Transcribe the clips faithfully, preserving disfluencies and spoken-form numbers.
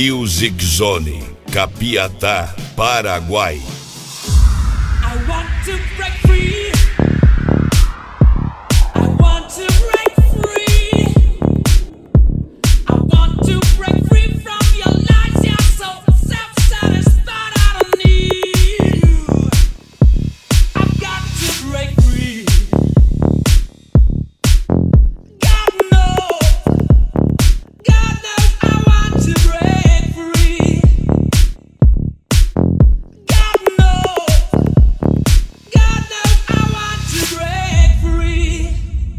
Music Zone, Capiatá, Paraguai. I want to break free. I want to break free. I want to break free from your lies. You're so self-satisfied. I don't need you. I've got to break free. God knows, God knows I want to break free. God knows, God knows I want to break free.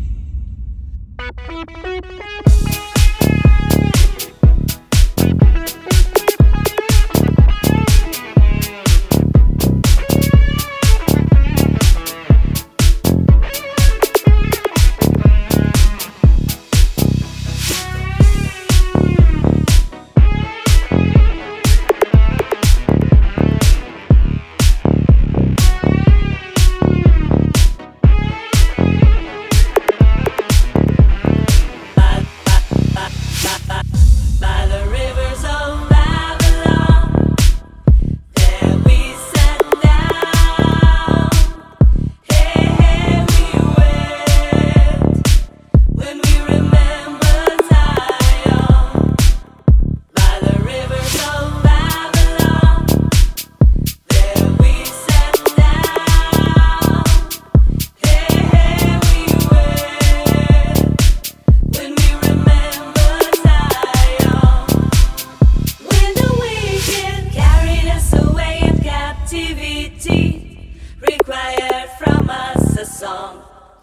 By the rivers of Babylon, there we sat down. Hey, hey, we wept when we remembered Zion. By the rivers of Babylon, there we sat down. Hey, hey, we wept when we remembered Zion. When the wicked carried us away in captivity, required from us a song.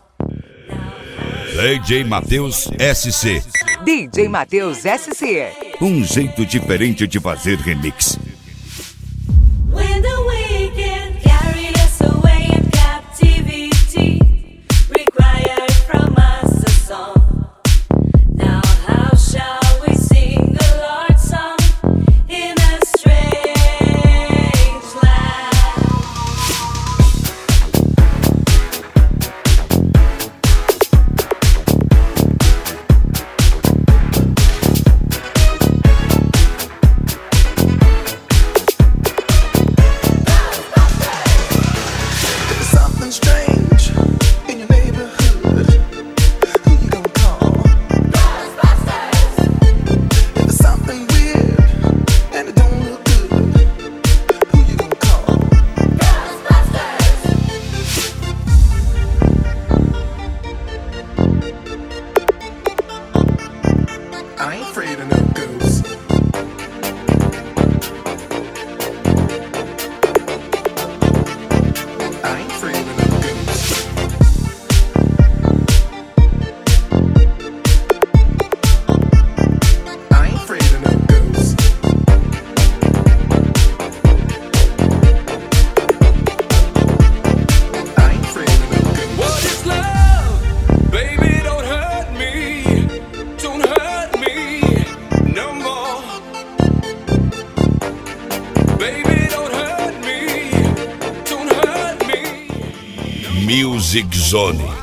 D J Matheus S C. D J Matheus S C. Um jeito diferente de fazer remix. When the wicked carried us away in captivity, required from us a song. Now how shall we sing the Lord's song in a strange land? There's something strange in your neighborhood. Who you gonna call? Ghostbusters! If there's something weird and it don't look good, who you gonna call? Ghostbusters! I ain't afraid of no ghosts. I ain't afraid of no ghosts. I ain't afraid of no ghosts. I ain't afraid of no ghosts. What is love? Baby, don't hurt me. Don't hurt me no more. Baby, don't hurt me. Don't hurt me. Music Zone,